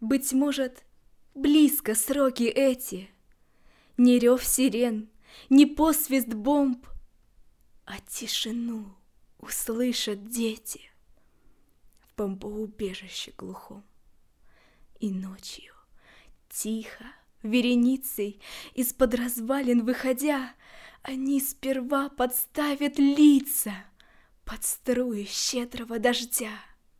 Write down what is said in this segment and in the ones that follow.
Быть может, близко сроки эти, не рев сирен, не посвист бомб, а тишину услышат дети в бомбоубежище глухом. И ночью, тихо, вереницей, из-под развалин выходя, они сперва подставят лица под струи щедрого дождя.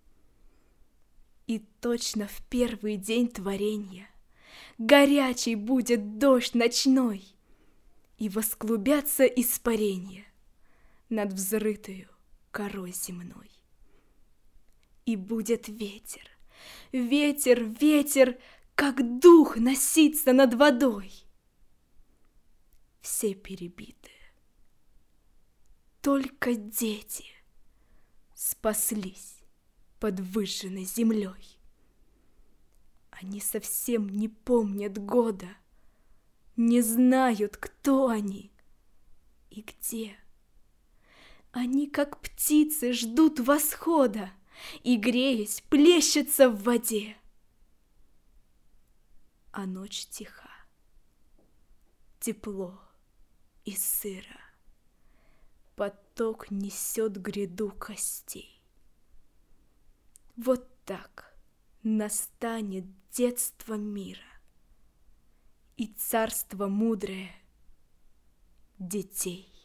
И точно в первый день творенья горячий будет дождь ночной, и восклубятся испаренья над взрытою корой земной. И будет ветер, ветер, ветер, как дух носиться над водой. Все перебитые, только дети спаслись под выжженной землей. Они совсем не помнят года, не знают, кто они и где. Они, как птицы, ждут восхода и, греясь, плещутся в воде. А ночь тиха, тепло и сыро, поток несет гряду костей. Вот так настанет детство мира и царство мудрое детей.